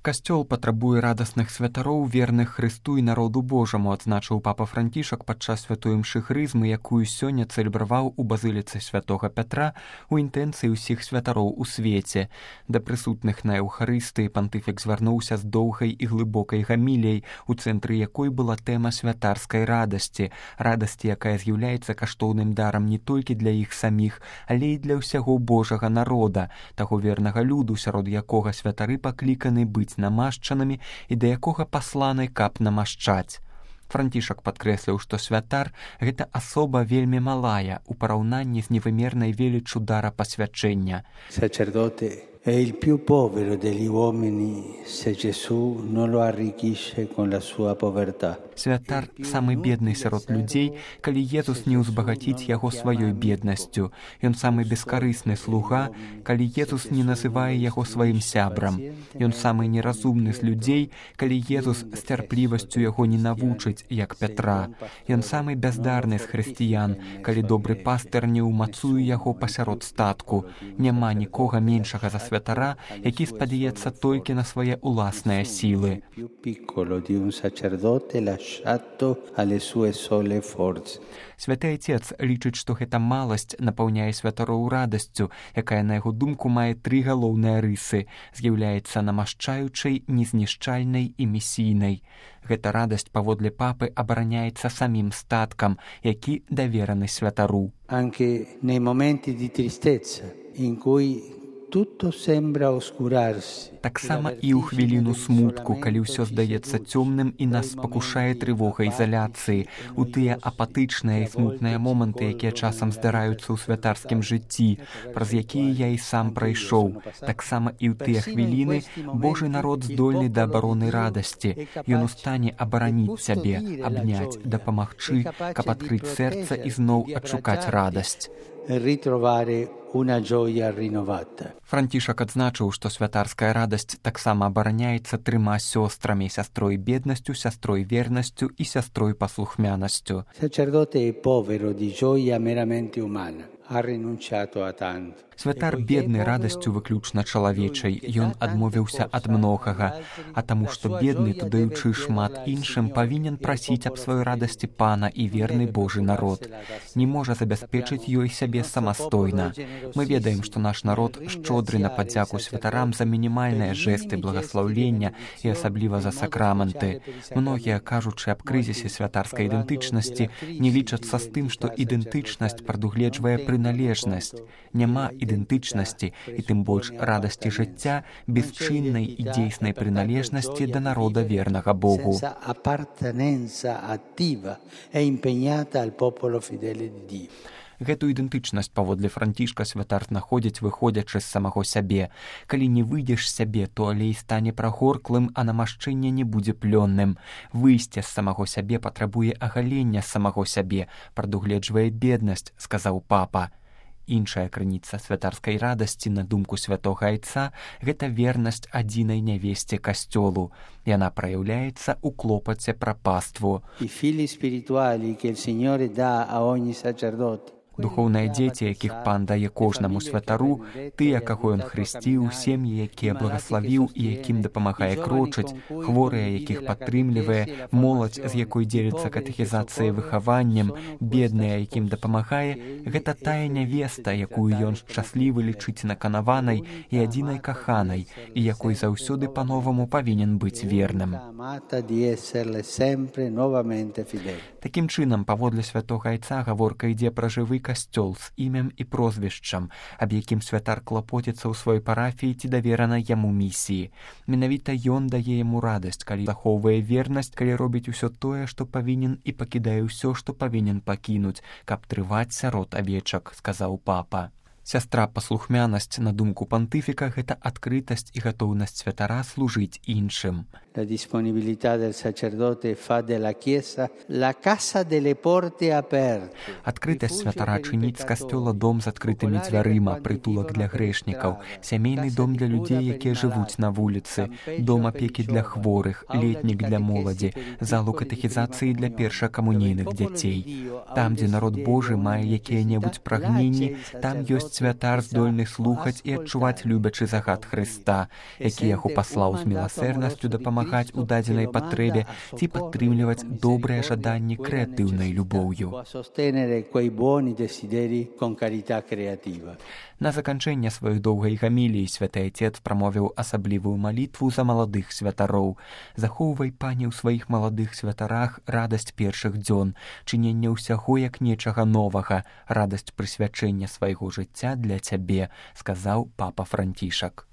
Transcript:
Касцёл патрабуе радасных святароў, верных Хрысту і народу Божаму, адзначыў папа Францішак падчас святой імшы хрызмы, якую сёння цэлебраваў у базыліцы святога Пятра у інтэнцыі ўсіх святароў у свеце. Да прысутных на Еўхарыстыі пантыфік звярнуўся з доўгай і глыбокай гаміліяй, у цэнтры якой была тэма святарскай радасці, якая з'яўляецца каштоўным дарам не толькі для іх саміх, але і для ўсяго Божага народа, таго вернага люду, сярод якога святары пакліканы быць намашчанымі і да якога пасланы, каб намашчаць. Францішак падкрэсліў, што святар – гэта асоба вельмі малая у параўнанні з невымернай веліччу дара пасвячэння. È il più povero degli uomini se Gesù non lo arricchisce con la sua povertà. Святар самы бедны сярод людзей, калі Езус не ўзбагаціць яго сваёй беднасцю. Ён самы бескарысны слуга, калі Езус не называе яго сваім сябрам. Ён самы неразумны з людзей, калі Езус з цярплівасцю яго не навучыць, як Пятра. Ён самы бяздарны з хрысціян, калі добры пастыр не ўмацуе яго пасярод статку. Няма нікога меншага за святара, які спадзяецца толькі на свае ўласныя сілы. Святы Отец лічыць, што гэта маласць напаўняе святароў радасцю, якая, на яго думку, мае тры галоўныя рысы, з'яўляецца намашчаючай, незнішчальнай і місійнай. Гэта радасць, паводле папы, абараняецца самім статкам, які давераны святару. Anche nei momenti di tristezza in cui tutto sembra oscurarsi. Таксама і ў хвіліну смутку, калі ўсё здаецца цёмным і нас спакушае трывога ізаляцыі, у тыя апатычныя і смутныя моманты, якія часам здараюцца ў святарскім жыцці, праз якія я і сам прайшоў. Таксама і ў тыя хвіліны Божы народ здольны да абароны радасці. Ён у стане абараніць сябе, абняць, дапамагчы, каб адкрыць сэрца і зноў адшукаць радасць. Францішак адзначыў, што святарская радасць таксама абараняецца трыма сёстрамі: сястрой беднасцю, сястрой вернасцю і сястрой паслухмянасцю. Святар бедны радасцю выключна чалавечай, ён адмовіўся ад многага, а таму, што бедны, то даючы шмат іншым, павінен прасіць аб сваёй радасці Пана і верны Божы народ. Не можа забяспечыць ёй сябе самастойна. Мы ведаем, што наш народ шчодры на падзяку святарам за мінімальныя жэсты благаслаўлення і асабліва за сакрамэнты. Многія, кажучы аб крызісе святарскай ідэнтычнасці, не лічацца з тым, што ідэнтычнасць прадугледжвае прыналежнасць. Няма ідэнтычнасці і тым больш радасці жыцця без чыннай і дзейснай прыналежнасці да народа вернага Богу. Гэту ідэнтычнасць, паводле Францішка, святар знаходзіць, выходзячы з самого сябе. Калі не выйдзеш з сябе, то алей стане прагорклым, а намашчэнне не будзе плённым. Выйсце з самого сябе патрабуе агалення самого сябе, прадугледжвае беднасць, сказаў папа. Іншая крыніца святарскай радасці, на думку святога Айца, гэта вернасць адзінай нявесце касцёлу. Яна праяўляецца ў клопаце пра паству. Духоўныя дзеці, якіх Пан дае кожнаму святару, тыя, каго ён хрысціў, сем'і, якія благаславіў і якім дапамагае крочыць, хворыя, якіх падтрымлівае, моладзь, з якой дзеліцца катэхізацыяй выхаваннем, бедныя, якім дапамагае, гэта тая нявеста, якую ён шчаслівы лічыць наканаванай і адзінай каханай, і якой заўсёды па-новаму павінен быць верным. Такім чынам, паводле святога Айца, гаворка ідзе пра жывы касцёл з імем і прозвішчам, аб якім святар клапоціцца ў сваёй парафіі ці даверана яму місіі. Менавіта ён дае яму радасць, калі захоўвае вернасць, калі робіць усё тое, што павінен, і пакідае ўсё, што павінен пакінуць, каб трываць сярод авечак, сказаў папа. Сястра паслухмянасць, на думку пантыфіка, гэта адкрытасць і гатоўнасць святара служыць іншым. La disponibilità del sacerdote fa della Chiesa la casa delle porte aperte. Адкрытасць святара чыніць з касцёла дом з адкрытымі дзвярыма, прытулак для грэшнікаў, сямейны дом для людзей, якія жывуць на вуліцы, дом апекі для хворых, летнік для моладзі, залу катэхізацыі для першакамунійных дзяцей. Там, дзе народ Божы мае якія-небудзь прагненні, там ёсць святар, здольны слухаць і адчуваць любячы загад Хрыста, які яго паслаў з міласэрнасцю дапамагаць у дадзенай патрэбе ці падтрымліваць добрыя жаданні крэатыўнай любоўю. На заканчэнне сваёй доўгай гаміліі святы Айцец прамовіў асаблівую малітву за маладых святароў. Захоўвай, Пане, у сваіх маладых святарах радасць першых дзён, чыненне ўсяго як нечага новага, радасць прысвячэння свайго жыцця для Цябе, сказаў папа Францішак.